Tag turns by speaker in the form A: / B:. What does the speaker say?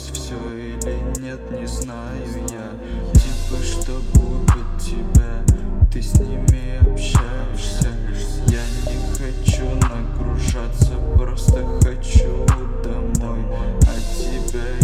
A: сбылось все или нет, не знаю я. Типа, что губит тебя, ты с ними общаешься. Я не хочу нагружаться, просто хочу домой. А тебя